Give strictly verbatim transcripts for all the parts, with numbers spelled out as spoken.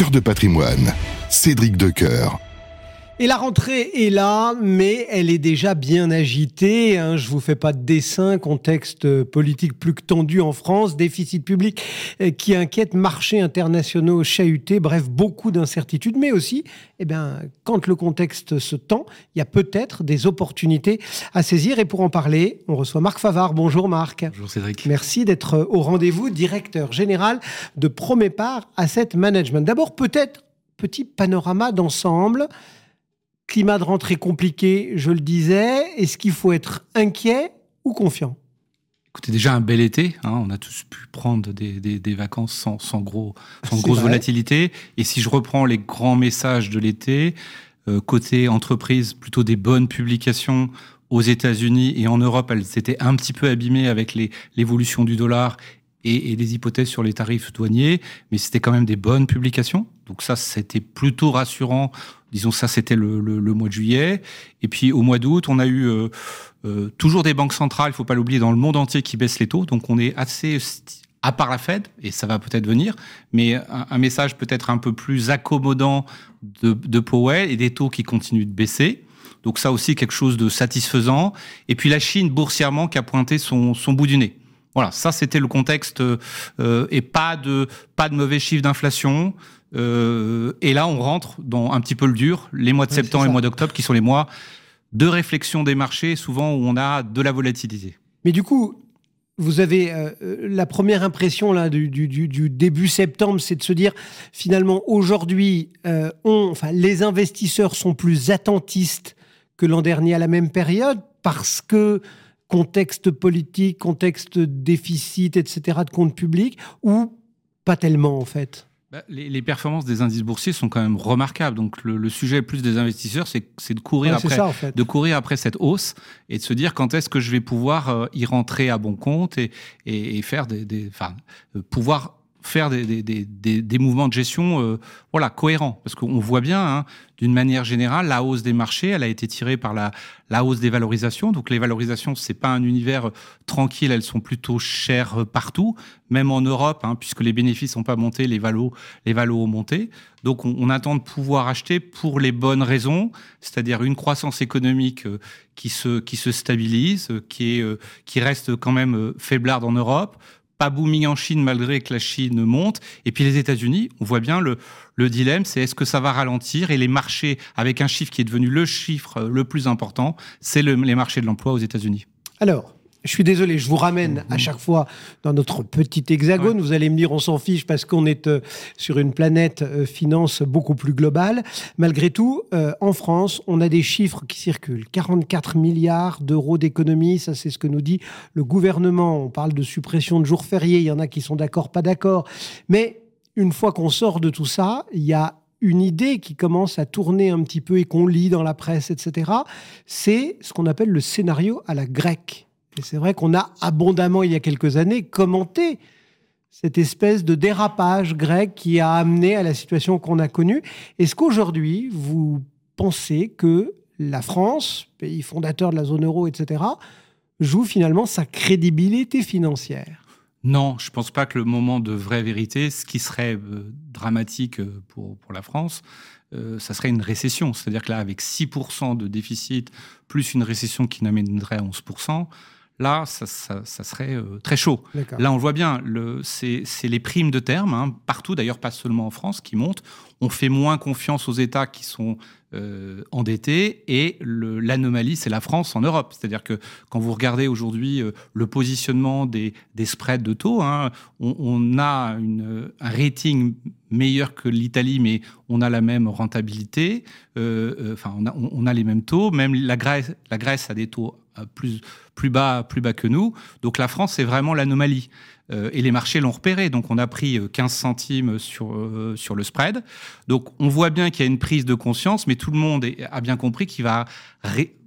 Cœur de patrimoine, Cédric Decoeur. Et la rentrée est là, mais elle est déjà bien agitée. Hein. Je ne vous fais pas de dessin, contexte politique plus que tendu en France, déficit public qui inquiète, marchés internationaux chahutés, bref, beaucoup d'incertitudes. Mais aussi, eh bien, quand le contexte se tend, il y a peut-être des opportunités à saisir. Et pour en parler, on reçoit Marc Favard. Bonjour Marc. Bonjour Cédric. Merci d'être au rendez-vous, directeur général de Promépar Asset Management. D'abord, peut-être, petit panorama d'ensemble. Climat de rentrée compliqué, je le disais. Est-ce qu'il faut être inquiet ou confiant ? Écoutez, déjà un bel été. Hein, on a tous pu prendre des, des, des vacances sans, sans, gros, sans grosse vrai. volatilité. Et si je reprends les grands messages de l'été, euh, côté entreprise, plutôt des bonnes publications aux États-Unis et en Europe, elles s'étaient un petit peu abîmées avec les, l'évolution du dollar et, et les hypothèses sur les tarifs douaniers. Mais c'était quand même des bonnes publications. Donc ça, c'était plutôt rassurant. Disons, ça, c'était le, le, le mois de juillet. Et puis, au mois d'août, on a eu euh, euh, toujours des banques centrales, il ne faut pas l'oublier, dans le monde entier qui baissent les taux. Donc, on est assez, à part la Fed, et ça va peut-être venir, mais un, un message peut-être un peu plus accommodant de, de Powell et des taux qui continuent de baisser. Donc, ça aussi, quelque chose de satisfaisant. Et puis, la Chine, boursièrement, qui a pointé son, son bout du nez. Voilà, ça, c'était le contexte. Euh, et pas de, pas de mauvais chiffres d'inflation. Euh, et là, on rentre dans un petit peu le dur, les mois de ouais, septembre et le mois d'octobre, qui sont les mois de réflexion des marchés, souvent où on a de la volatilité. Mais du coup, vous avez euh, la première impression là, du, du, du début septembre, c'est de se dire, finalement, aujourd'hui, euh, on, enfin, les investisseurs sont plus attentistes que l'an dernier à la même période, parce que contexte politique, contexte déficit, et cetera, de compte public, ou pas tellement, en fait ? Les, les performances des indices boursiers sont quand même remarquables. Donc le, le sujet plus des investisseurs, c'est, c'est de courir ouais, après, c'est ça, en fait. de courir après cette hausse et de se dire quand est-ce que je vais pouvoir euh, y rentrer à bon compte et, et, et faire des, des, enfin, euh, pouvoir faire des, des, des, des, des mouvements de gestion, euh, voilà, cohérents. Parce qu'on voit bien, hein, d'une manière générale, la hausse des marchés, elle a été tirée par la, la hausse des valorisations. Donc les valorisations, c'est pas un univers tranquille, elles sont plutôt chères partout, même en Europe, hein, puisque les bénéfices n'ont pas monté, les valos, les valos ont monté. Donc on, on attend de pouvoir acheter pour les bonnes raisons, c'est-à-dire une croissance économique euh, qui se, qui se stabilise, euh, qui, est, euh, qui reste quand même euh, faiblarde en Europe, pas booming en Chine malgré que la Chine monte. Et puis les États-Unis, on voit bien le, le dilemme, c'est est-ce que ça va ralentir ? Et les marchés, avec un chiffre qui est devenu le chiffre le plus important, c'est le, les marchés de l'emploi aux États-Unis. Alors, je suis désolé, je vous ramène à chaque fois dans notre petit hexagone. Ouais. Vous allez me dire, on s'en fiche parce qu'on est euh, sur une planète euh, finance beaucoup plus globale. Malgré tout, euh, en France, on a des chiffres qui circulent. quarante-quatre milliards d'euros d'économie, ça c'est ce que nous dit le gouvernement. On parle de suppression de jours fériés, il y en a qui sont d'accord, pas d'accord. Mais une fois qu'on sort de tout ça, il y a une idée qui commence à tourner un petit peu et qu'on lit dans la presse, et cetera. C'est ce qu'on appelle le scénario à la grecque. Et c'est vrai qu'on a abondamment, il y a quelques années, commenté cette espèce de dérapage grec qui a amené à la situation qu'on a connue. Est-ce qu'aujourd'hui, vous pensez que la France, pays fondateur de la zone euro, et cetera, joue finalement sa crédibilité financière ? Non, je ne pense pas que le moment de vraie vérité, ce qui serait euh, dramatique pour, pour la France, euh, ça serait une récession. C'est-à-dire que là, avec six pour cent de déficit, plus une récession qui n'amènerait à onze pour cent, là, ça, ça, ça serait euh, très chaud. D'accord. Là, on le voit bien, le, c'est, c'est les primes de terme, hein, partout, d'ailleurs pas seulement en France, qui montent. On fait moins confiance aux États qui sont euh, endettés. Et le, l'anomalie, c'est la France en Europe. C'est-à-dire que quand vous regardez aujourd'hui euh, le positionnement des, des spreads de taux, hein, on, on a une, un rating meilleur que l'Italie, mais on a la même rentabilité. Euh, euh, enfin, on a, on, on a les mêmes taux. Même la Grèce, la Grèce a des taux plus, plus bas, plus bas que nous. Donc la France, c'est vraiment l'anomalie. Euh, et les marchés l'ont repéré. Donc on a pris quinze centimes sur, euh, sur le spread. Donc on voit bien qu'il y a une prise de conscience, mais tout le monde est, a bien compris qu'il va ré-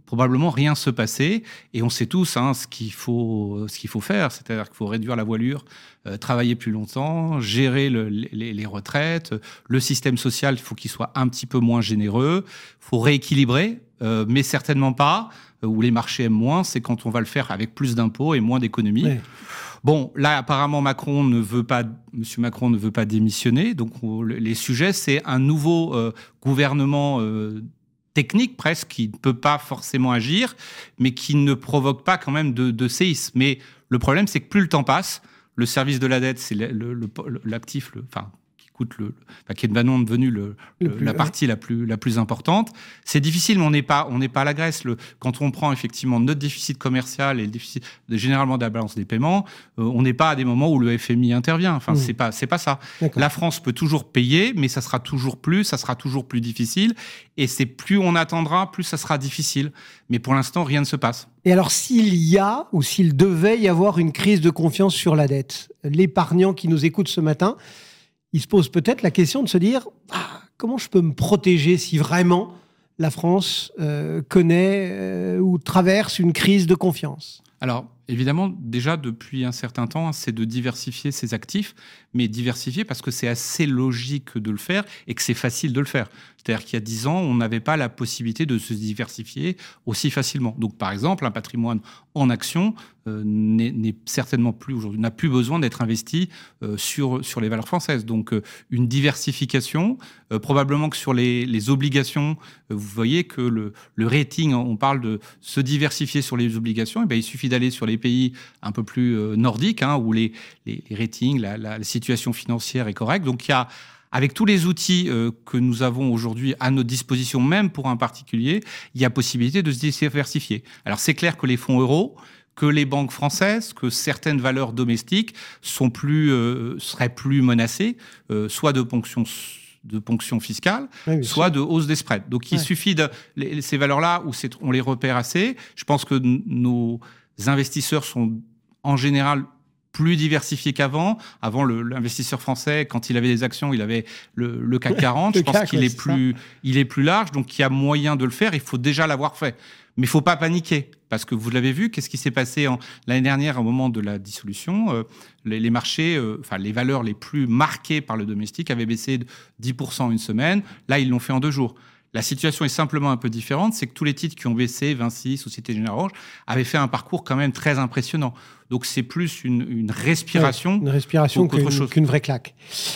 probablement rien se passer. Et on sait tous hein, ce qu'il faut, ce qu'il faut faire, c'est-à-dire qu'il faut réduire la voilure, euh, travailler plus longtemps, gérer le, les, les retraites, le système social, il faut qu'il soit un petit peu moins généreux, il faut rééquilibrer, euh, mais certainement pas, euh, où les marchés aiment moins, c'est quand on va le faire avec plus d'impôts et moins d'économies. Ouais. Bon, là, apparemment, Macron ne veut pas, Monsieur Macron ne veut pas démissionner. Donc, on, les sujets, c'est un nouveau euh, gouvernement euh, technique, presque, qui ne peut pas forcément agir, mais qui ne provoque pas quand même de, de séisme. Mais le problème, c'est que plus le temps passe, le service de la dette, c'est le, le, le, l'actif, le, enfin, qui coûte le, enfin, qui est maintenant devenu le, le, le plus, la partie ouais. la plus la plus importante. C'est difficile, mais on n'est pas on n'est pas à la Grèce. Le, quand on prend effectivement notre déficit commercial et le déficit de, généralement de la balance des paiements, euh, on n'est pas à des moments où le F M I intervient. Enfin, mmh. c'est pas c'est pas ça. D'accord. La France peut toujours payer, mais ça sera toujours plus, ça sera toujours plus difficile. Et c'est plus on attendra, plus ça sera difficile. Mais pour l'instant, rien ne se passe. Et alors, s'il y a ou s'il devait y avoir une crise de confiance sur la dette, l'épargnant qui nous écoute ce matin, il se pose peut-être la question de se dire ah, comment je peux me protéger si vraiment la France euh, connaît euh, ou traverse une crise de confiance ? Alors, évidemment, déjà, depuis un certain temps, c'est de diversifier ses actifs, mais diversifier parce que c'est assez logique de le faire et que c'est facile de le faire. C'est-à-dire qu'il y a dix ans, on n'avait pas la possibilité de se diversifier aussi facilement. Donc, par exemple, un patrimoine en actions euh, n'est, n'est certainement plus aujourd'hui, n'a plus besoin d'être investi euh, sur, sur les valeurs françaises. Donc, euh, une diversification, euh, probablement que sur les, les obligations, euh, vous voyez que le, le rating, on parle de se diversifier sur les obligations, et bien, il suffit d'aller sur les pays un peu plus euh, nordiques, hein, où les, les, les ratings, la, la, la situation financière est correcte. Donc, il y a avec tous les outils euh, que nous avons aujourd'hui à notre disposition, même pour un particulier, il y a possibilité de se diversifier. Alors, c'est clair que les fonds euros, que les banques françaises, que certaines valeurs domestiques sont plus, euh, seraient plus menacées, euh, soit de ponction de ponction fiscale, oui, soit sûr. de hausse des spreads. Donc, il ouais. suffit de les, ces valeurs-là où c'est, on les repère assez. Je pense que n- nos investisseurs sont en général plus diversifié qu'avant. Avant, le, l'investisseur français, quand il avait des actions, il avait le, le C A C quarante. Le Je pense C A C, qu'il ouais, est, plus, il est plus large, donc il y a moyen de le faire. Il faut déjà l'avoir fait. Mais il ne faut pas paniquer, parce que vous l'avez vu, qu'est-ce qui s'est passé en, l'année dernière, au moment de la dissolution euh, les, les marchés, euh, enfin les valeurs les plus marquées par le domestique avaient baissé de dix pour cent une semaine. Là, ils l'ont fait en deux jours. La situation est simplement un peu différente, c'est que tous les titres qui ont baissé, Vinci, Société Générale, avaient fait un parcours quand même très impressionnant. Donc c'est plus une, une respiration, ouais, une respiration qu'autre chose. Qu'une vraie claque.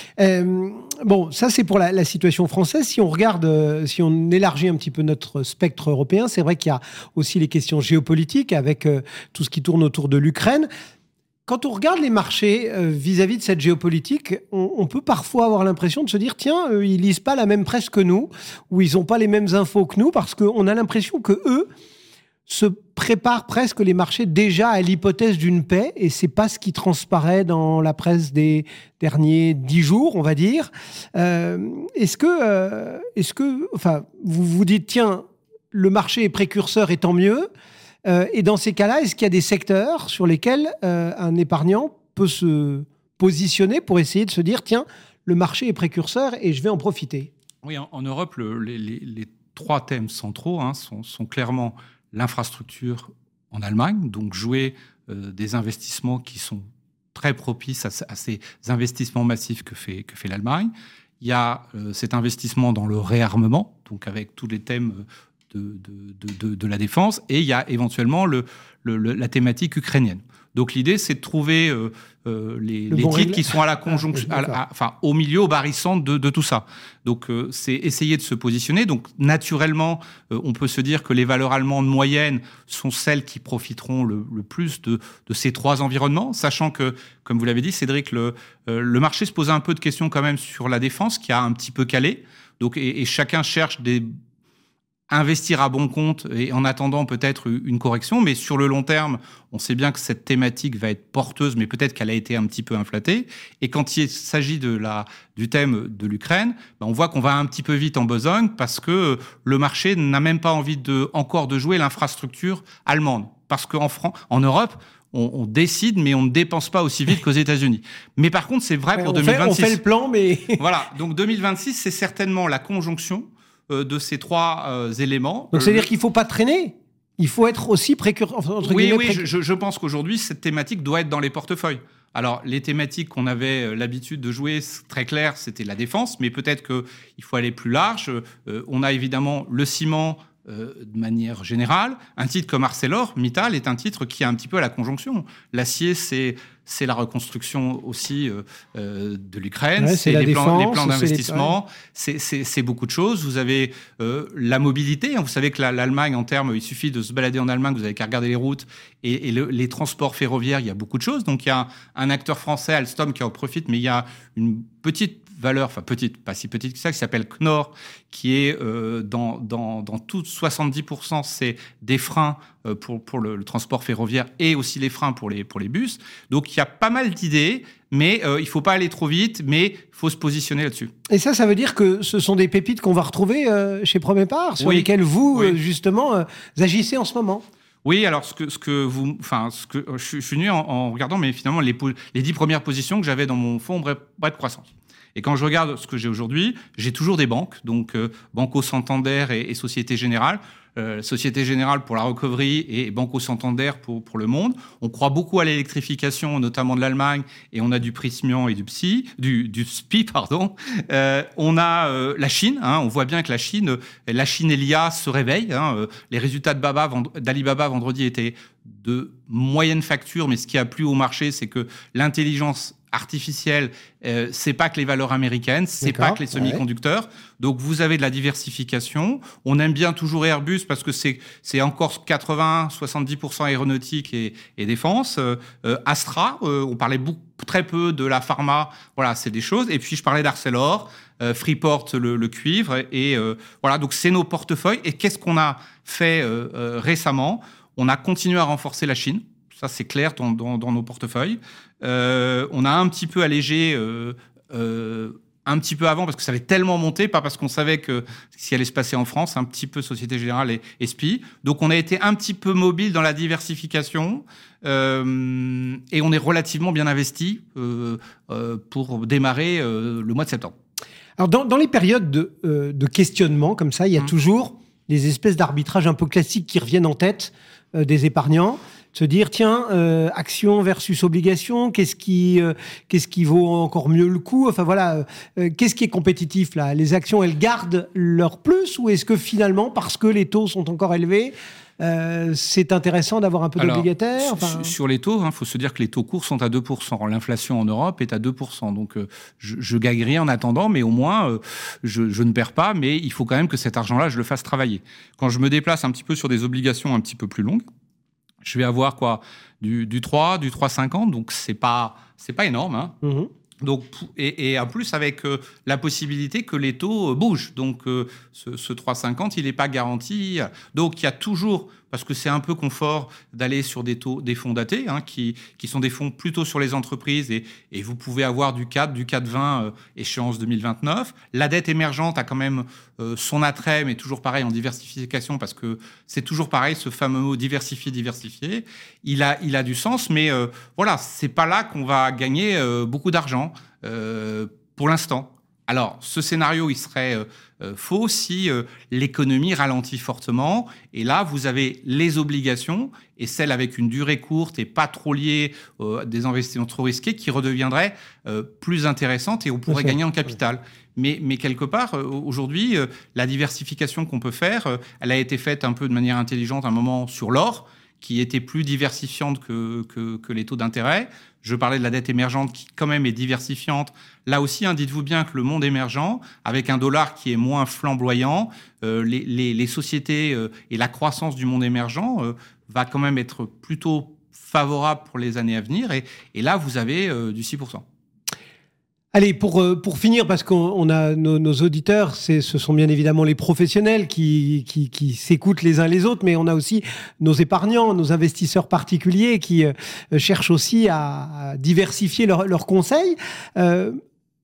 Euh, bon, ça c'est pour la, la situation française. Si on regarde, euh, si on élargit un petit peu notre spectre européen, c'est vrai qu'il y a aussi les questions géopolitiques avec euh, tout ce qui tourne autour de l'Ukraine. Quand on regarde les marchés euh, vis-à-vis de cette géopolitique, on, on peut parfois avoir l'impression de se dire tiens, euh, ils lisent pas la même presse que nous, ou ils ont pas les mêmes infos que nous, parce qu'on a l'impression que eux se préparent presque les marchés déjà à l'hypothèse d'une paix, et c'est pas ce qui transparaît dans la presse des derniers dix jours, on va dire. Euh, est-ce que, euh, est-ce que, enfin, vous vous dites tiens, le marché est précurseur et tant mieux. Euh, et dans ces cas-là, est-ce qu'il y a des secteurs sur lesquels euh, un épargnant peut se positionner pour essayer de se dire tiens, le marché est précurseur et je vais en profiter ? Oui, en, en Europe, le, les, les, les trois thèmes centraux hein, sont, sont clairement l'infrastructure en Allemagne, donc jouer euh, des investissements qui sont très propices à, à ces investissements massifs que fait, que fait l'Allemagne. Il y a euh, cet investissement dans le réarmement, donc avec tous les thèmes euh, De, de, de, de la défense, et il y a éventuellement le, le, le, la thématique ukrainienne. Donc l'idée, c'est de trouver euh, euh, les, les bon titres règle. qui sont à la conjonction, ah, à, à, enfin au milieu, au barycentre de, de tout ça. Donc euh, c'est essayer de se positionner. Donc naturellement, euh, on peut se dire que les valeurs allemandes moyennes sont celles qui profiteront le, le plus de, de ces trois environnements, sachant que, comme vous l'avez dit, Cédric, le, euh, le marché se pose un peu de questions quand même sur la défense, qui a un petit peu calé. Donc et, et chacun cherche des investir à bon compte et en attendant peut-être une correction, mais sur le long terme, on sait bien que cette thématique va être porteuse, mais peut-être qu'elle a été un petit peu inflatée. Et quand il s'agit de la, du thème de l'Ukraine, ben on voit qu'on va un petit peu vite en besogne parce que le marché n'a même pas envie de, encore de jouer l'infrastructure allemande. Parce qu'en France, en Europe, On, on décide, mais on ne dépense pas aussi vite qu'aux États-Unis. Mais par contre, c'est vrai pour on deux mille vingt-six. Fait, on fait le plan, mais... Voilà, donc deux mille vingt-six, c'est certainement la conjonction de ces trois euh, éléments. Donc, c'est-à-dire qu'il ne faut pas traîner ? Il faut être aussi précurseur. Entre oui, guillemets, oui, précu... je, je pense qu'aujourd'hui, cette thématique doit être dans les portefeuilles. Alors, les thématiques qu'on avait l'habitude de jouer, très clair, c'était la défense, mais peut-être qu'il faut aller plus large. Euh, on a évidemment le ciment, euh, de manière générale. Un titre comme ArcelorMittal est un titre qui est un petit peu à la conjonction. L'acier, c'est, c'est la reconstruction aussi euh, euh, de l'Ukraine, ouais, c'est, c'est les, défense, plans, les plans c'est d'investissement, c'est, c'est, c'est beaucoup de choses. Vous avez euh, la mobilité. Vous savez que la, l'Allemagne, en termes, il suffit de se balader en Allemagne, vous n'avez qu'à regarder les routes et, et le, les transports ferroviaires, il y a beaucoup de choses. Donc, il y a un, un acteur français, Alstom, qui en profite, mais il y a une petite valeur, enfin petite, pas si petite que ça, qui s'appelle Knorr, qui est euh, dans, dans, dans tout soixante-dix pour cent, c'est des freins euh, pour, pour le, le transport ferroviaire et aussi les freins pour les, pour les bus. Donc, il y a pas mal d'idées, mais euh, il ne faut pas aller trop vite, mais il faut se positionner là-dessus. Et ça, ça veut dire que ce sont des pépites qu'on va retrouver euh, chez Promépar, sur oui. lesquelles vous, oui. euh, justement, euh, agissez en ce moment. Oui, alors ce que, ce que vous, enfin, ce que je, je suis venu en, en regardant, mais finalement les, les dix premières positions que j'avais dans mon fonds bref de croissance. Et quand je regarde ce que j'ai aujourd'hui, j'ai toujours des banques, donc euh, Banco Santander et, et Société Générale. Euh, Société Générale pour la recovery et Banco Santander pour, pour le monde. On croit beaucoup à l'électrification, notamment de l'Allemagne, et on a du Prysmian et du P S I, du, du S P I, pardon. Euh, on a euh, la Chine, hein, on voit bien que la Chine, la Chine et l'I A se réveillent. Hein, euh, les résultats de Baba, d'Alibaba vendredi étaient de moyenne facture, mais ce qui a plu au marché, c'est que l'intelligence artificielle, euh, c'est pas que les valeurs américaines, c'est D'accord, pas que les semi-conducteurs. Ouais. Donc vous avez de la diversification. On aime bien toujours Airbus parce que c'est c'est encore quatre-vingts à soixante-dix pour cent aéronautique et, et défense. Euh, Astra, euh, on parlait beaucoup, très peu de la pharma. Voilà, c'est des choses. Et puis je parlais d'Arcelor, euh, Freeport, le, le cuivre. Et euh, voilà, donc c'est nos portefeuilles. Et qu'est-ce qu'on a fait euh, euh, récemment ? On a continué à renforcer la Chine. Ça, c'est clair dans, dans, dans nos portefeuilles. Euh, on a un petit peu allégé euh, euh, un petit peu avant parce que ça avait tellement monté, pas parce qu'on savait que ce qui allait se passer en France, un petit peu Société Générale et, et S P I. Donc, on a été un petit peu mobile dans la diversification euh, et on est relativement bien investi euh, euh, pour démarrer euh, le mois de septembre. Alors, dans, dans les périodes de, euh, de questionnement comme ça, il y a mmh. toujours des espèces d'arbitrages un peu classiques qui reviennent en tête euh, des épargnants. Se dire, tiens, euh, action versus obligation, qu'est-ce qui, euh, qu'est-ce qui vaut encore mieux le coup ? Enfin voilà, euh, qu'est-ce qui est compétitif là ? Les actions, elles gardent leur plus ou est-ce que finalement, parce que les taux sont encore élevés, euh, c'est intéressant d'avoir un peu Alors, d'obligataire enfin... Sur les taux, il hein, faut se dire que les taux courts sont à deux pour cent. L'inflation en Europe est à deux pour cent. Donc, euh, je, je gagne rien en attendant, mais au moins, euh, je, je ne perds pas. Mais il faut quand même que cet argent-là, je le fasse travailler. Quand je me déplace un petit peu sur des obligations un petit peu plus longues, je vais avoir quoi du, du trois, du trois virgule cinquante, donc c'est pas, c'est pas énorme. Hein. Mmh. Donc, et, et en plus, avec euh, la possibilité que les taux euh, bougent. Donc, euh, ce, ce trois virgule cinquante, il n'est pas garanti. Donc, il y a toujours, parce que c'est un peu confort d'aller sur des taux, des fonds datés, hein, qui, qui sont des fonds plutôt sur les entreprises, et, et vous pouvez avoir du quatre, du quatre virgule vingt, euh, échéance deux mille vingt-neuf. La dette émergente a quand même euh, son attrait, mais toujours pareil en diversification, parce que c'est toujours pareil, ce fameux mot diversifier, diversifier. Il a, il a du sens, mais euh, voilà, c'est pas là qu'on va gagner euh, beaucoup d'argent. Euh, pour l'instant. Alors, ce scénario, il serait euh, euh, faux si euh, l'économie ralentit fortement. Et là, vous avez les obligations et celles avec une durée courte et pas trop liées euh, à des investissements trop risqués qui redeviendraient euh, plus intéressantes et on pourrait gagner en capital. Mais, mais quelque part, euh, aujourd'hui, euh, la diversification qu'on peut faire, euh, elle a été faite un peu de manière intelligente à un moment sur l'or, qui était plus diversifiante que, que, que les taux d'intérêt. Je parlais de la dette émergente qui, quand même, est diversifiante. Là aussi, hein, dites-vous bien que le monde émergent, avec un dollar qui est moins flamboyant, euh, les, les, les sociétés euh, et la croissance du monde émergent euh, va quand même être plutôt favorable pour les années à venir. Et, et là, vous avez euh, du six pour cent. Allez, pour, pour finir, parce qu'on on a nos, nos auditeurs, c'est, ce sont bien évidemment les professionnels qui, qui, qui s'écoutent les uns les autres, mais on a aussi nos épargnants, nos investisseurs particuliers qui euh, cherchent aussi à, à diversifier leurs leur conseils. Euh,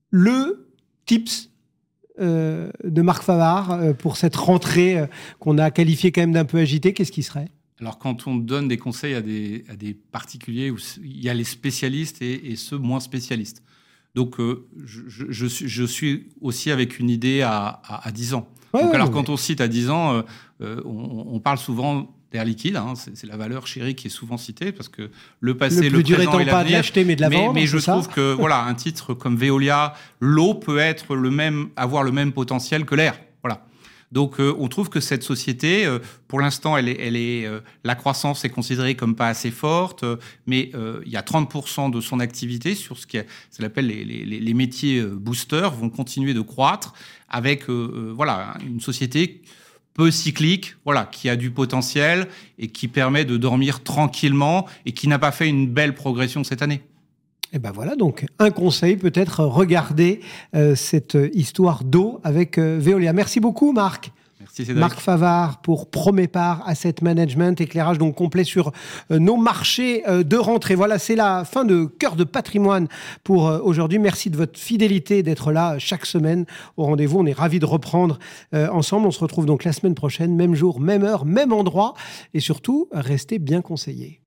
le tips euh, de Marc Favard euh, pour cette rentrée euh, qu'on a qualifiée quand même d'un peu agitée, qu'est-ce qui serait ? Alors, quand on donne des conseils à des, à des particuliers, où il y a les spécialistes et, et ceux moins spécialistes. Donc, euh, je, je, suis, je suis aussi avec une idée à, à, à dix ans. Ouais, Donc, ouais, alors, ouais. Quand on cite à dix ans, euh, euh, on, on parle souvent d'Air Liquide, hein, c'est, c'est la valeur chérie qui est souvent citée parce que le passé, le, le plus présent dur et étant pas l'avenir. de l'acheter mais de la mais, vendre. Mais je c'est trouve ça que voilà, un titre comme Veolia, l'eau peut être le même, avoir le même potentiel que l'air. Voilà. Donc, euh, on trouve que cette société, euh, pour l'instant, elle est, elle est, euh, la croissance est considérée comme pas assez forte, euh, mais euh, il y a trente pour cent de son activité sur ce qui ça l'appelle les, les, les métiers euh, boosters vont continuer de croître avec, euh, euh, voilà, une société peu cyclique, voilà, qui a du potentiel et qui permet de dormir tranquillement et qui n'a pas fait une belle progression cette année. Et ben voilà, donc un conseil, peut-être regarder euh, cette histoire d'eau avec euh, Veolia. Merci beaucoup Marc. Merci Cédric. Marc Favard pour Promépar Asset Management, éclairage donc complet sur euh, nos marchés euh, de rentrée. Voilà, c'est la fin de Cœur de Patrimoine pour euh, aujourd'hui. Merci de votre fidélité, d'être là chaque semaine au rendez-vous. On est ravis de reprendre euh, ensemble. On se retrouve donc la semaine prochaine, même jour, même heure, même endroit. Et surtout, restez bien conseillés.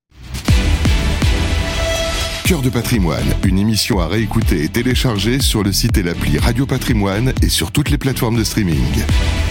Cœur de Patrimoine, une émission à réécouter et télécharger sur le site et l'appli Radio Patrimoine et sur toutes les plateformes de streaming.